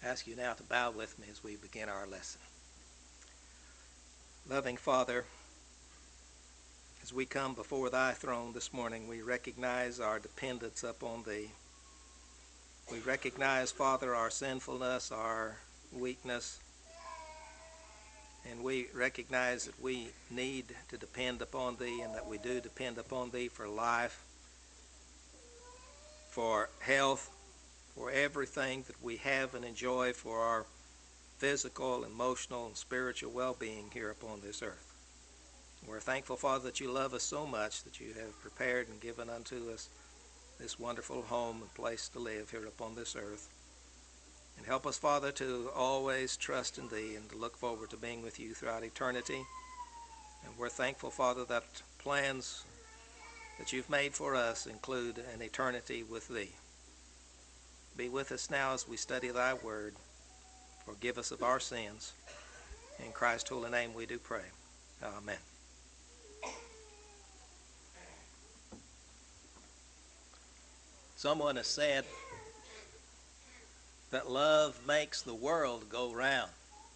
ask you now to bow with me as we begin our lesson. Loving Father, as we come before thy throne this morning, we recognize our dependence upon thee. We recognize, Father, our sinfulness, our weakness, and we recognize that we need to depend upon thee, and that we do depend upon thee for life, for health, for everything that we have and enjoy, for our physical, emotional, and spiritual well-being here upon this earth. We're thankful, Father, that you love us so much that you have prepared and given unto us this wonderful home and place to live here upon this earth. And help us, Father, to always trust in thee and to look forward to being with you throughout eternity. And we're thankful, Father, that plans that you've made for us include an eternity with thee. Be with us now as we study thy word. Forgive us of our sins. In Christ's holy name we do pray. Amen. Someone has said that love makes the world go round.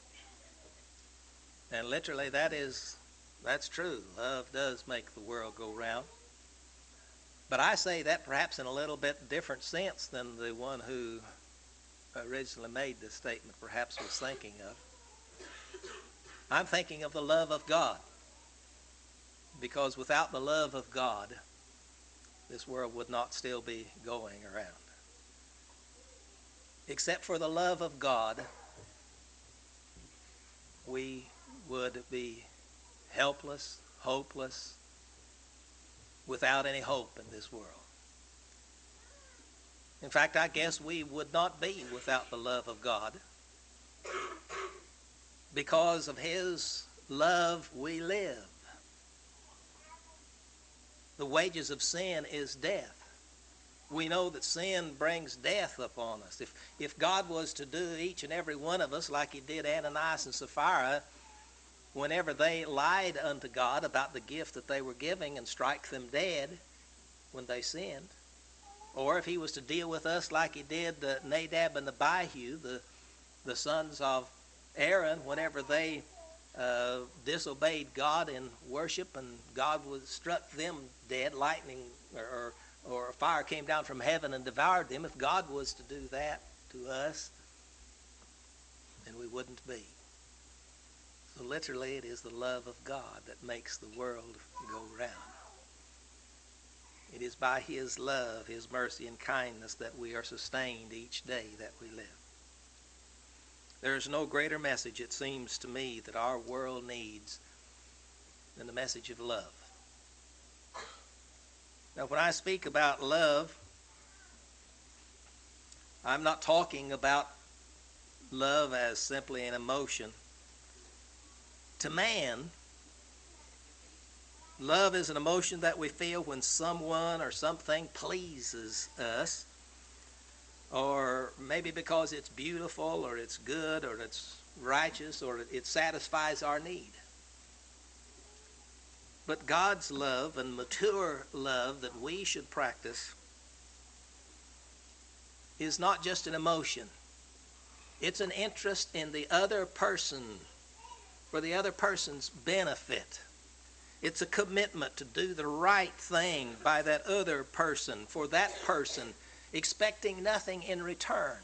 And literally that's true. Love does make the world go round. But I say that perhaps in a little bit different sense than the one who originally made this statement perhaps was thinking of. I'm thinking of the love of God. Because without the love of God, this world would not still be going around. Except for the love of God, we would be helpless, hopeless, without any hope in this world. In fact, I guess we would not be without the love of God. Because of his love, we live. The wages of sin is death. We know that sin brings death upon us. If God was to do each and every one of us like he did Ananias and Sapphira, whenever they lied unto God about the gift that they were giving and strike them dead when they sinned, or if he was to deal with us like he did Nadab and Abihu, the sons of Aaron, whenever they disobeyed God in worship and God struck them dead, lightning or fire came down from heaven and devoured them, if God was to do that to us, then we wouldn't be. So literally it is the love of God that makes the world go round. It is by his love, his mercy, and kindness that we are sustained each day that we live. There is no greater message, it seems to me, that our world needs than the message of love. Now, when I speak about love, I'm not talking about love as simply an emotion. To man, love is an emotion that we feel when someone or something pleases us, or maybe because it's beautiful, or it's good, or it's righteous, or it satisfies our need. But God's love and mature love that we should practice is not just an emotion. It's an interest in the other person for the other person's benefit. It's a commitment to do the right thing by that other person for that person, expecting nothing in return.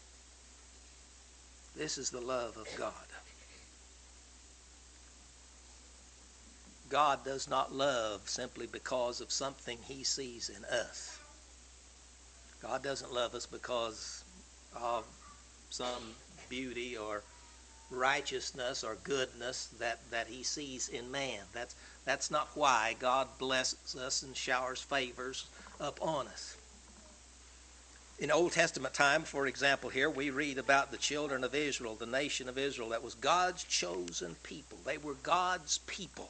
This is the love of God. God does not love simply because of something he sees in us. God doesn't love us because of some beauty or righteousness or goodness that he sees in man. That's not why God blesses us and showers favors upon us. In Old Testament time, for example, here we read about the children of Israel, the nation of Israel. That was God's chosen people. They were God's people.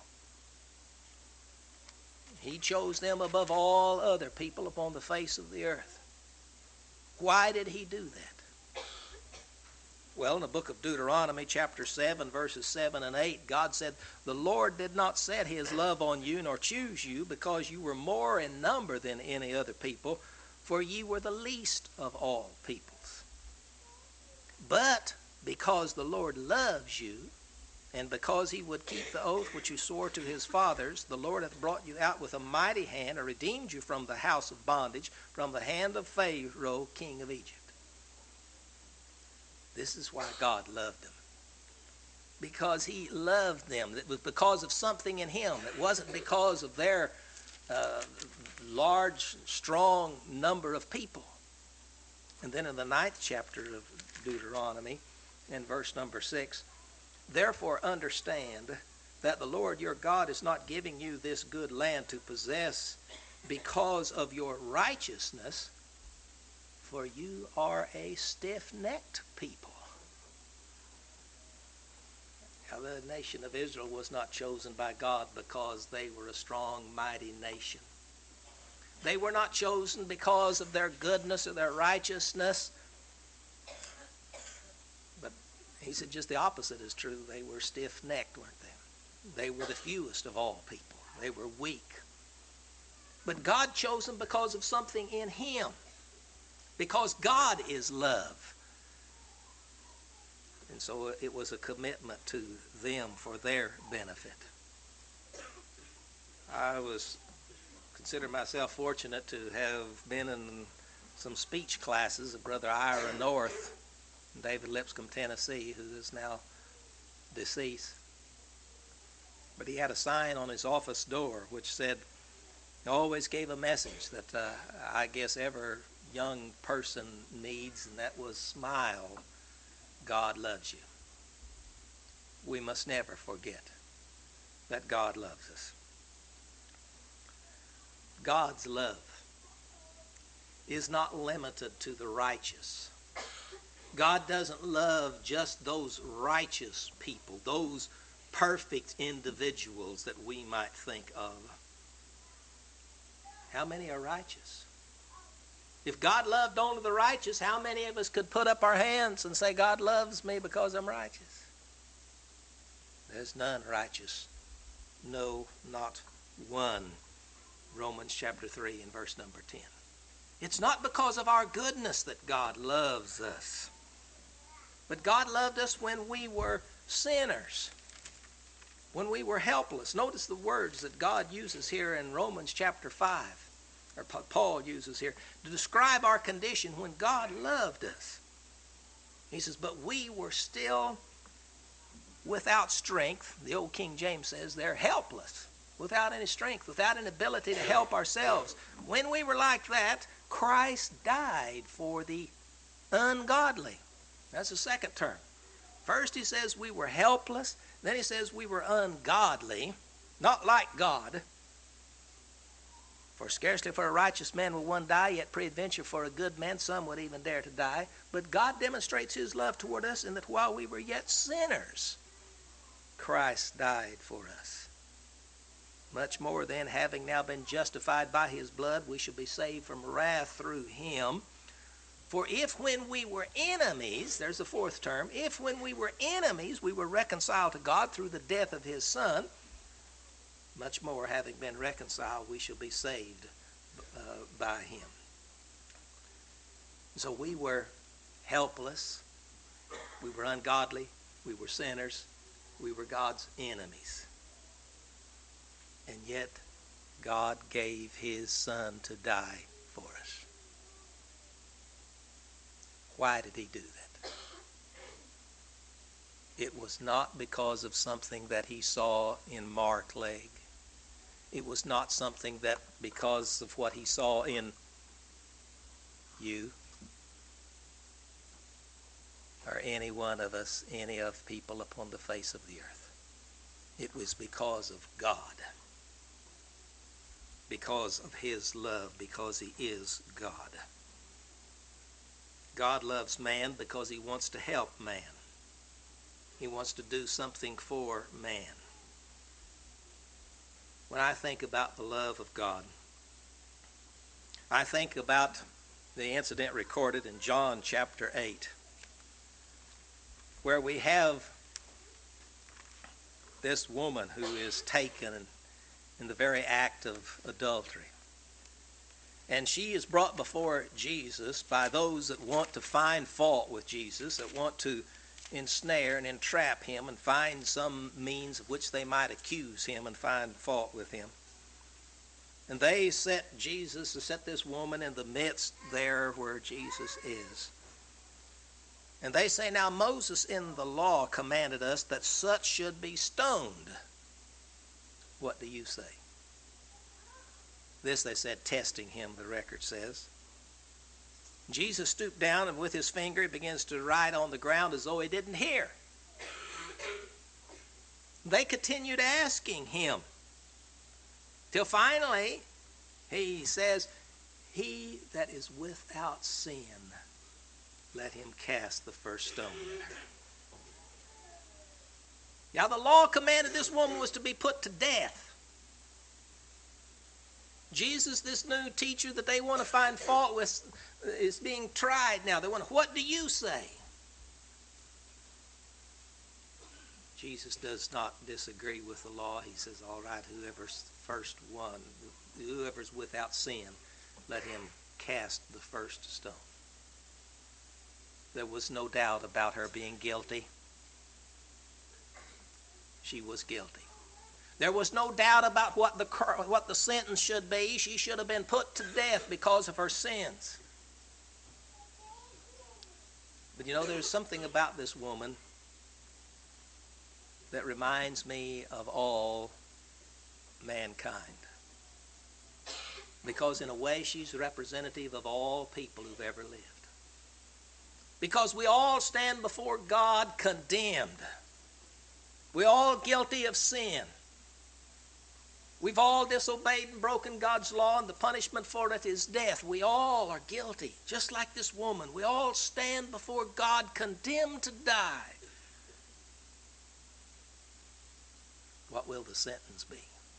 He chose them above all other people upon the face of the earth. Why did he do that? Well, in the book of Deuteronomy, chapter 7, verses 7 and 8, God said, "The Lord did not set his love on you, nor choose you, because you were more in number than any other people, for ye were the least of all peoples." But because the Lord loves you, and because he would keep the oath which he swore to his fathers, the Lord hath brought you out with a mighty hand, and redeemed you from the house of bondage, from the hand of Pharaoh, king of Egypt. This is why God loved them. Because he loved them. It was because of something in him. It wasn't because of their large, strong number of people. And then in the 9th chapter of Deuteronomy, in verse number 6, therefore understand that the Lord your God is not giving you this good land to possess because of your righteousness, for you are a stiff-necked people. Now, the nation of Israel was not chosen by God because they were a strong, mighty nation. They were not chosen because of their goodness or their righteousness. But he said just the opposite is true. They were stiff-necked, weren't they? They were the fewest of all people. They were weak. But God chose them because of something in him. Because God is love. And so it was a commitment to them for their benefit. I consider myself fortunate to have been in some speech classes of Brother Ira North in David Lipscomb, Tennessee, who is now deceased. But he had a sign on his office door which said, he always gave a message that I guess every young person needs, and that was smile. God loves you. We must never forget that God loves us. God's love is not limited to the righteous. God doesn't love just those righteous people, those perfect individuals that we might think of. How many are righteous? If God loved only the righteous, how many of us could put up our hands and say, God loves me because I'm righteous? There's none righteous. No, not one. Romans chapter 3 and verse number 10. It's not because of our goodness that God loves us. But God loved us when we were sinners, when we were helpless. Notice the words that God uses here in Romans chapter 5. Or Paul uses here, to describe our condition when God loved us. He says, but we were still without strength. The old King James says they're helpless, without any strength, without an ability to help ourselves. When we were like that, Christ died for the ungodly. That's the second term. First he says we were helpless. Then he says we were ungodly, not like God. For scarcely for a righteous man will one die, yet peradventure for a good man some would even dare to die. But God demonstrates his love toward us in that while we were yet sinners, Christ died for us. Much more then, having now been justified by his blood, we shall be saved from wrath through him. For if when we were enemies, there's the fourth term, if when we were enemies we were reconciled to God through the death of his Son, much more, having been reconciled, we shall be saved by him. So we were helpless, we were ungodly, we were sinners, we were God's enemies. And yet, God gave his Son to die for us. Why did he do that? It was not because of something that he saw in Mark Legg. It was not something that because of what he saw in you or any one of us, any of people upon the face of the earth. It was because of God, because of his love, because he is God. God loves man because he wants to help man. He wants to do something for man. When I think about the love of God, I think about the incident recorded in John chapter 8, where we have this woman who is taken in the very act of adultery. And she is brought before Jesus by those that want to find fault with Jesus, that want to ensnare and entrap him and find some means of which they might accuse him and find fault with him. And they set this woman in the midst there where Jesus is. And they say, now Moses in the law commanded us that such should be stoned. What do you say? This they said, testing him, the record says. Jesus stooped down and with his finger he begins to write on the ground as though he didn't hear. They continued asking him till finally he says, he that is without sin, let him cast the first stone at her. Now the law commanded this woman was to be put to death. Jesus, this new teacher that they want to find fault with, is being tried now. They want to, what do you say? Jesus does not disagree with the law. He says, all right, whoever's without sin, let him cast the first stone. There was no doubt about her being guilty. She was guilty. There was no doubt about what the sentence should be. She should have been put to death because of her sins. But you know, there's something about this woman that reminds me of all mankind. Because in a way, she's representative of all people who've ever lived. Because we all stand before God condemned. We're all guilty of sin. We've all disobeyed and broken God's law, and the punishment for it is death. We all are guilty, just like this woman. We all stand before God condemned to die. What will the sentence be?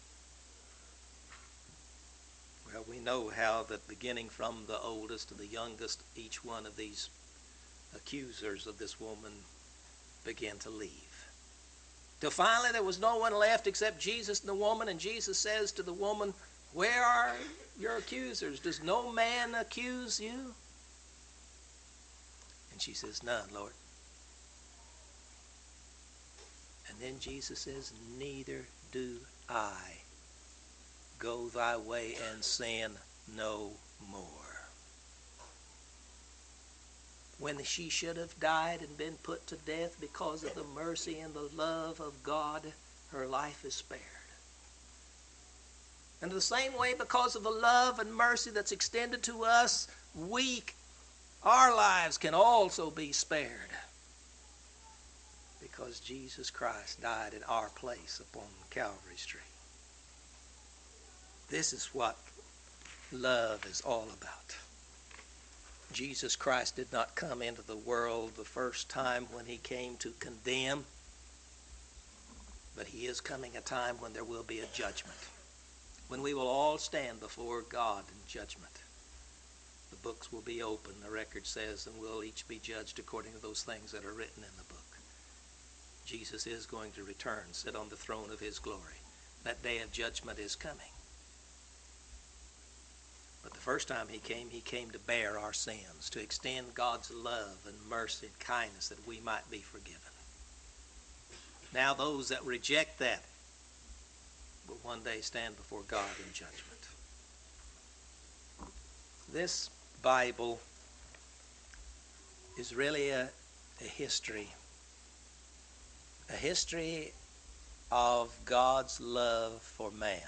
Well, we know how that beginning from the oldest to the youngest, each one of these accusers of this woman began to leave. Till finally there was no one left except Jesus and the woman, and Jesus says to the woman, where are your accusers? Does no man accuse you? And she says, none, Lord. And then Jesus says, neither do I. Go thy way and sin no more. When she should have died and been put to death because of the mercy and the love of God, her life is spared. And the same way, because of the love and mercy that's extended to us, our lives can also be spared. Because Jesus Christ died in our place upon Calvary's tree. This is what love is all about. Jesus Christ did not come into the world the first time when he came to condemn, but he is coming a time when there will be a judgment, when we will all stand before God in judgment. The books will be open, the record says, and we'll each be judged according to those things that are written in the book. Jesus is going to return, sit on the throne of his glory. That day of judgment is coming. But the first time he came to bear our sins, to extend God's love and mercy and kindness that we might be forgiven. Now those that reject that will one day stand before God in judgment. This Bible is really a history of God's love for man.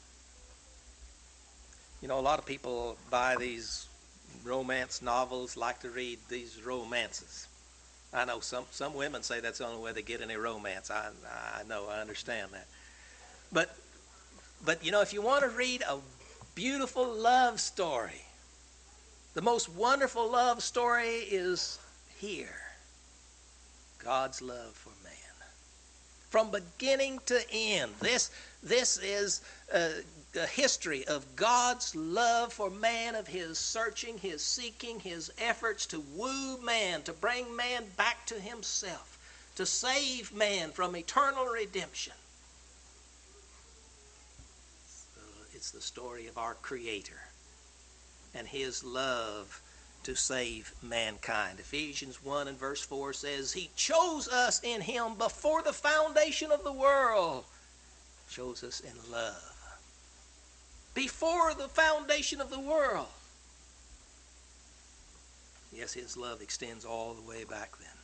You know, a lot of people buy these romance novels, like to read these romances. I know some women say that's the only way they get any romance. I know, I understand that. But you know, if you want to read a beautiful love story, the most wonderful love story is here. God's love for man. From beginning to end, this is the history of God's love for man, of his searching, his seeking, his efforts to woo man, to bring man back to himself, to save man from eternal redemption. It's the story of our Creator and his love to save mankind. Ephesians 1 and verse 4 says, he chose us in him before the foundation of the world. Chose us in love. Before the foundation of the world. Yes, his love extends all the way back then.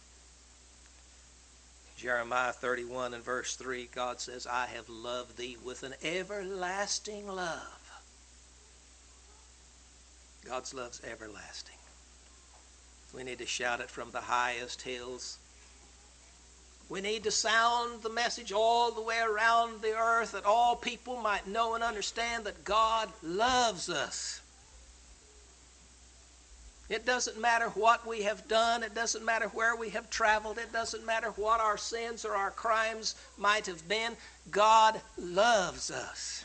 Jeremiah 31 and verse 3, God says, I have loved thee with an everlasting love. God's love's everlasting. We need to shout it from the highest hills. We need to sound the message all the way around the earth that all people might know and understand that God loves us. It doesn't matter what we have done. It doesn't matter where we have traveled. It doesn't matter what our sins or our crimes might have been. God loves us.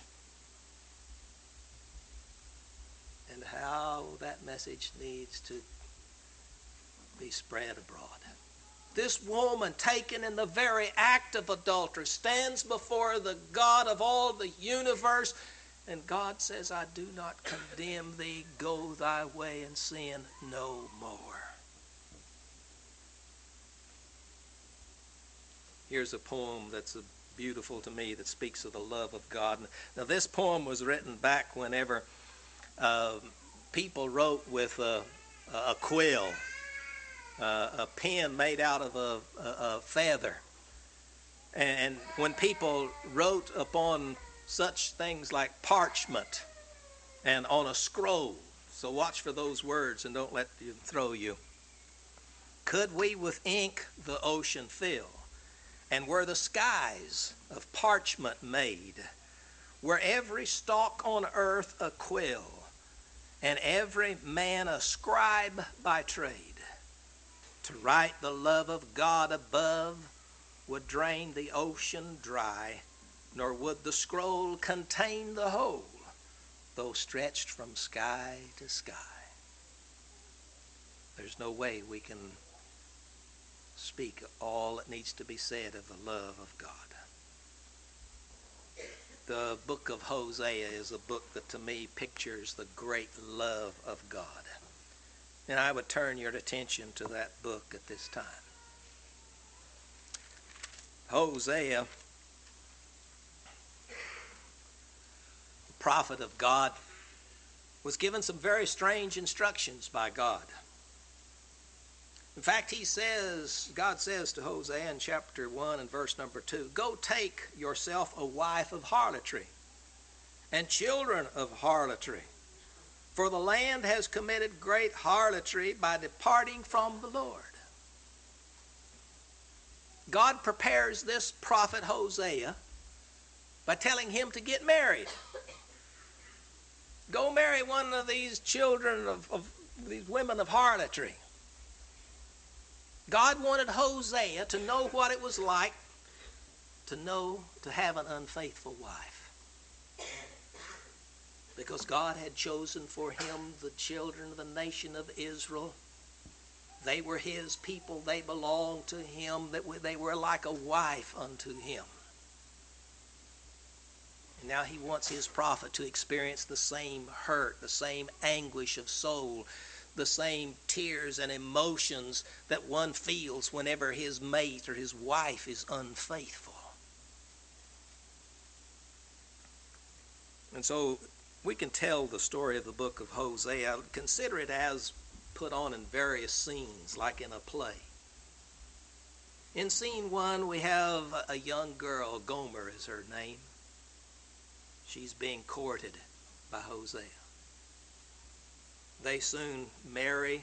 And how that message needs to be spread abroad. This woman, taken in the very act of adultery, stands before the God of all the universe, and God says, I do not condemn thee. Go thy way and sin no more. Here's a poem that's beautiful to me that speaks of the love of God. Now, this poem was written back whenever people wrote with a quill, a pen made out of a feather. And when people wrote upon such things like parchment and on a scroll, so watch for those words and don't let them throw you. Could we with ink the ocean fill, and were the skies of parchment made, were every stalk on earth a quill, and every man a scribe by trade, to write the love of God above would drain the ocean dry, nor would the scroll contain the whole, though stretched from sky to sky. There's no way we can speak all that needs to be said of the love of God. The book of Hosea is a book that to me pictures the great love of God. And I would turn your attention to that book at this time. Hosea, the prophet of God, was given some very strange instructions by God. In fact, God says to Hosea in chapter 1 and verse number 2, go take yourself a wife of harlotry and children of harlotry, for the land has committed great harlotry by departing from the Lord. God prepares this prophet Hosea by telling him to get married. Go marry one of these children of these women of harlotry. God wanted Hosea to know what it was like to have an unfaithful wife. Because God had chosen for him the children of the nation of Israel. They were his people. They belonged to him. They were like a wife unto him. And now he wants his prophet to experience the same hurt, the same anguish of soul, the same tears and emotions that one feels whenever his mate or his wife is unfaithful. And so we can tell the story of the book of Hosea. Consider it as put on in various scenes, like in a play. In scene 1, we have a young girl. Gomer is her name. She's being courted by Hosea. They soon marry.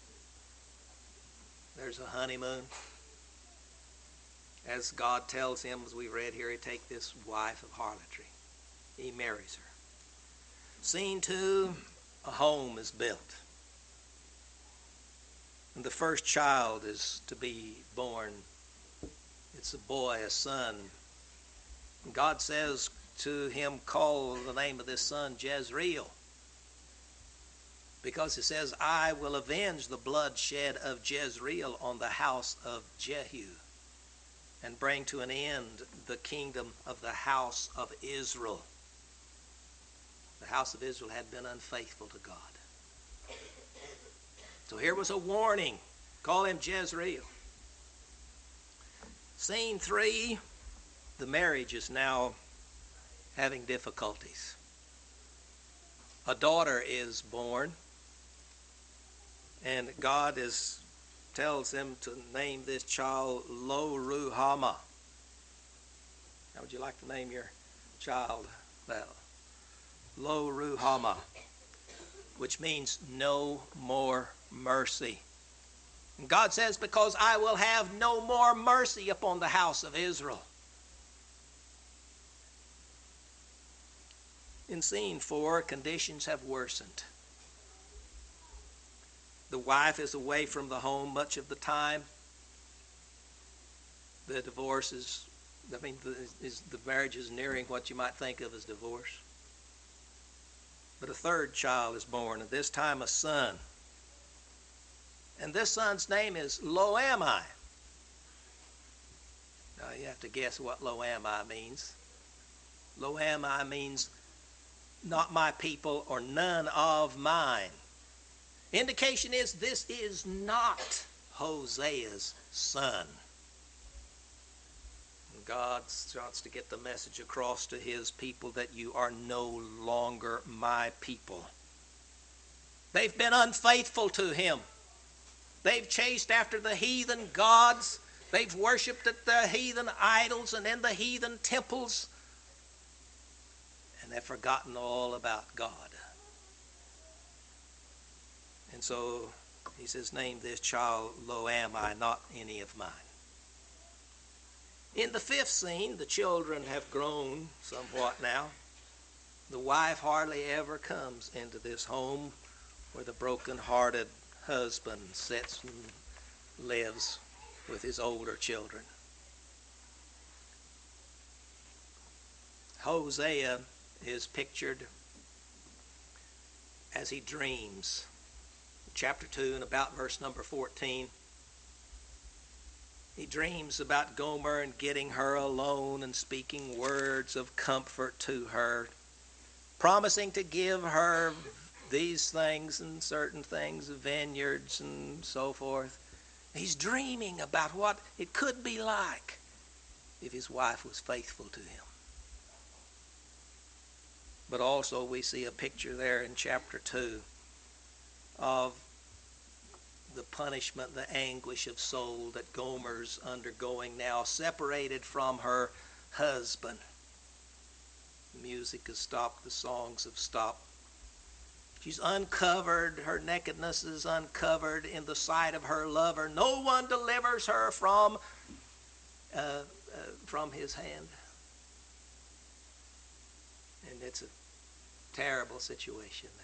There's a honeymoon. As God tells him, as we read here, he take this wife of harlotry. He marries her. Scene 2, a home is built. And the first child is to be born. It's a boy, a son. And God says to him, call the name of this son Jezreel. Because it says, I will avenge the bloodshed of Jezreel on the house of Jehu, and bring to an end the kingdom of the house of Israel. The house of Israel had been unfaithful to God. So here was a warning. Call him Jezreel. Scene 3, the marriage is now having difficulties. A daughter is born, and God tells him to name this child Lo-Ruhamah. How would you like to name your child that? Lo-Ruhamah, which means no more mercy. And God says, because I will have no more mercy upon the house of Israel. In scene 4, conditions have worsened. The wife is away from the home much of the time. The marriage is nearing what you might think of as divorce. But a third child is born, and this time a son. And this son's name is Lo-Ammi. Now you have to guess what Lo-Ammi means. Lo-Ammi means not my people or none of mine. Indication is this is not Hosea's son. And God starts to get the message across to his people that you are no longer my people. They've been unfaithful to him. They've chased after the heathen gods. They've worshipped at the heathen idols and in the heathen temples. And they've forgotten all about God. And so he says, name this child Lo-Ammi, not any of mine. In the 5th scene, the children have grown somewhat now. The wife hardly ever comes into this home where the broken-hearted husband sits and lives with his older children. Hosea is pictured as he dreams. Chapter 2 and about verse number 14. He dreams about Gomer and getting her alone and speaking words of comfort to her, promising to give her these things and certain things, vineyards and so forth. He's dreaming about what it could be like if his wife was faithful to him. But also we see a picture there in chapter 2 of the punishment, the anguish of soul that Gomer's undergoing now, separated from her husband. The music has stopped, the songs have stopped. She's uncovered, her nakedness is uncovered in the sight of her lover. No one delivers her from his hand. And it's a terrible situation now.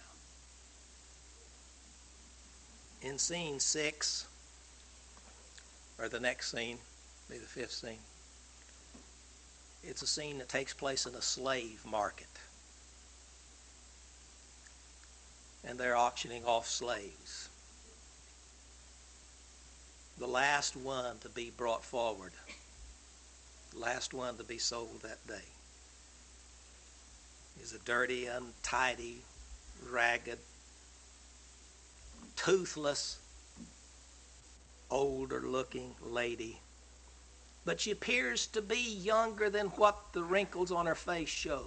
In scene 6, or the next scene, be the 5th scene, it's a scene that takes place in a slave market. And they're auctioning off slaves. The last one to be brought forward, the last one to be sold that day, is a dirty, untidy, ragged, toothless, older-looking lady. But she appears to be younger than what the wrinkles on her face show.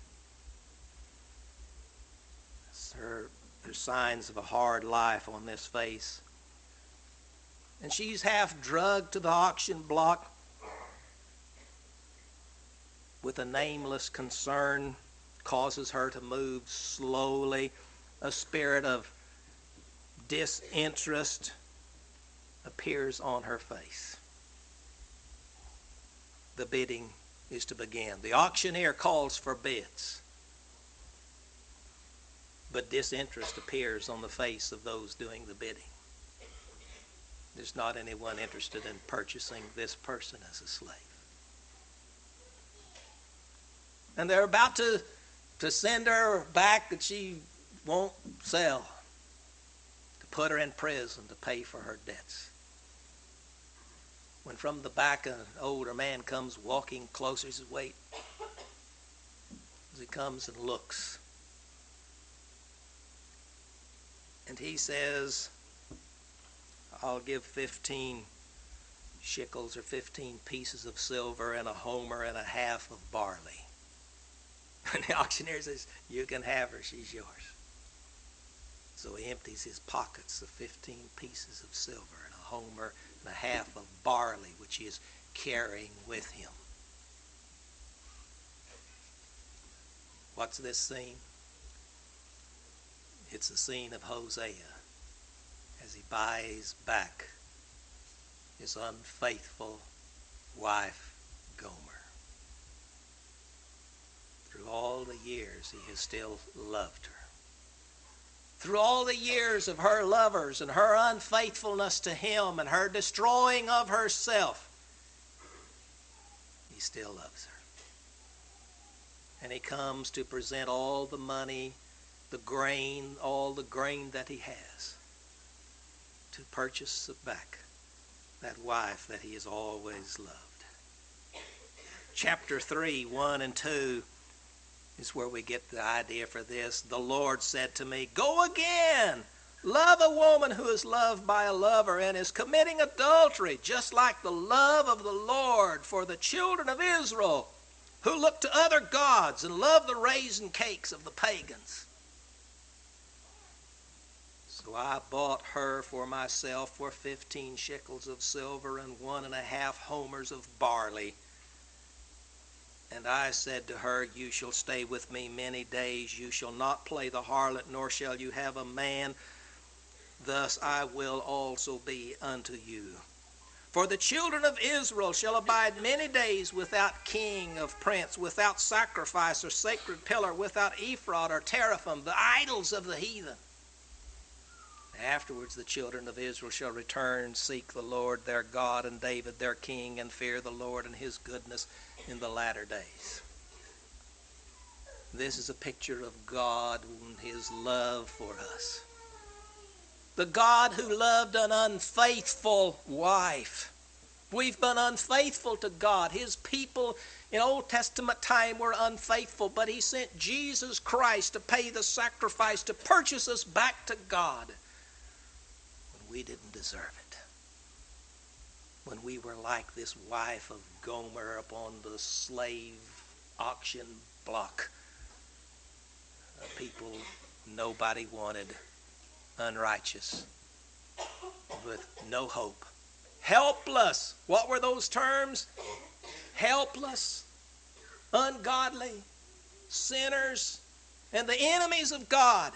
There's signs of a hard life on this face. And she's half drugged to the auction block with a nameless concern, causes her to move slowly. A spirit of disinterest appears on her face. The bidding is to begin. The auctioneer calls for bids. But disinterest appears on the face of those doing the bidding. There's not anyone interested in purchasing this person as a slave. And they're about to send her back that she won't sell, to put her in prison to pay for her debts. When from the back an older man comes walking closer, he says, wait. As he comes and looks. And he says, I'll give 15 shekels or 15 pieces of silver and a homer and a half of barley. And the auctioneer says, you can have her, she's yours. So he empties his pockets of 15 pieces of silver and a homer and a half of barley, which he is carrying with him. What's this scene? It's the scene of Hosea as he buys back his unfaithful wife, Gomer. Through all the years, he has still loved her. Through all the years of her lovers and her unfaithfulness to him and her destroying of herself, he still loves her. And he comes to present all the money, the grain, all the grain that he has to purchase back that wife that he has always loved. Chapter 3, 1 and 2 is where we get the idea for this. The Lord said to me, go again. Love a woman who is loved by a lover and is committing adultery, just like the love of the Lord for the children of Israel, who look to other gods and love the raisin cakes of the pagans. So I bought her for myself for 15 shekels of silver and 1.5 homers of barley. And I said to her, you shall stay with me many days. You shall not play the harlot, nor shall you have a man. Thus I will also be unto you. For the children of Israel shall abide many days without king of prince, without sacrifice or sacred pillar, without ephod or teraphim, the idols of the heathen. Afterwards the children of Israel shall return, seek the Lord their God and David their king, and fear the Lord and his goodness in the latter days. This is a picture of God and his love for us. The God who loved an unfaithful wife. We've been unfaithful to God. His people in Old Testament time were unfaithful, but he sent Jesus Christ to pay the sacrifice to purchase us back to God when we didn't deserve it. When we were like this wife of Gomer upon the slave auction block. A people nobody wanted, unrighteous, with no hope. Helpless. What were those terms? Helpless, ungodly, sinners, and the enemies of God.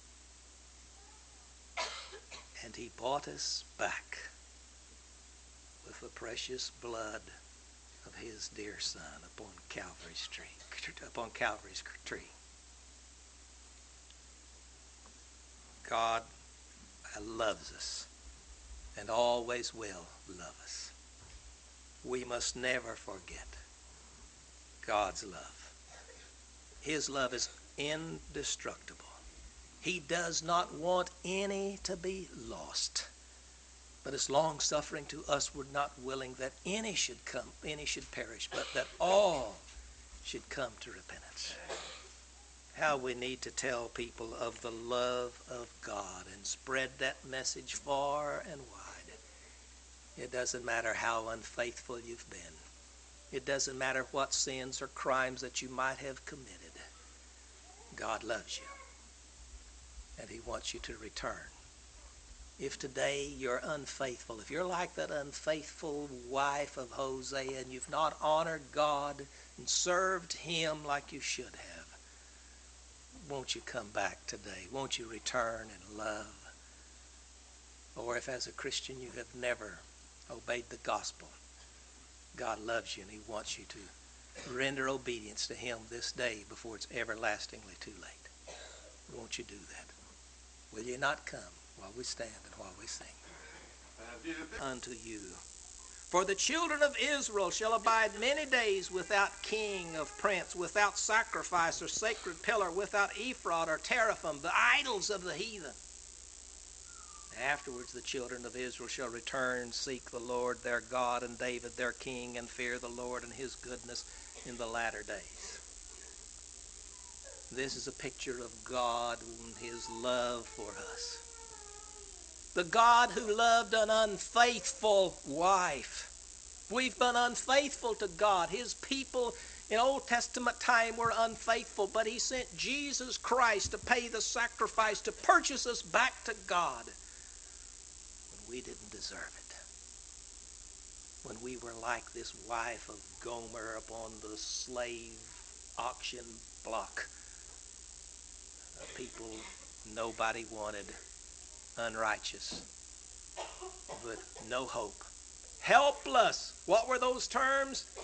And he bought us back with the precious blood of his dear Son upon Calvary's tree. God loves us and always will love us. We must never forget God's love. His love is indestructible. He does not want any to be lost, but is long-suffering to us. We're not willing that any should perish, but that all should come to repentance. How we need to tell people of the love of God and spread that message far and wide. It doesn't matter how unfaithful you've been. It doesn't matter what sins or crimes that you might have committed. God loves you, and he wants you to return. If today you're unfaithful, if you're like that unfaithful wife of Hosea and you've not honored God and served him like you should have, won't you come back today? Won't you return in love? Or if as a Christian you have never obeyed the gospel, God loves you and he wants you to render obedience to him this day before it's everlastingly too late. Won't you do that? Will you not come while we stand and while we sing? Unto you. For the children of Israel shall abide many days without king of prince, without sacrifice or sacred pillar, without ephod or teraphim, the idols of the heathen. Afterwards the children of Israel shall return, seek the Lord their God and David their king, and fear the Lord and his goodness in the latter days. This is a picture of God and his love for us. The God who loved an unfaithful wife. We've been unfaithful to God. His people in Old Testament time were unfaithful, but he sent Jesus Christ to pay the sacrifice to purchase us back to God when we didn't deserve it. When we were like this wife of Gomer upon the slave auction block. A people nobody wanted, unrighteous, with no hope. Helpless. What were those terms?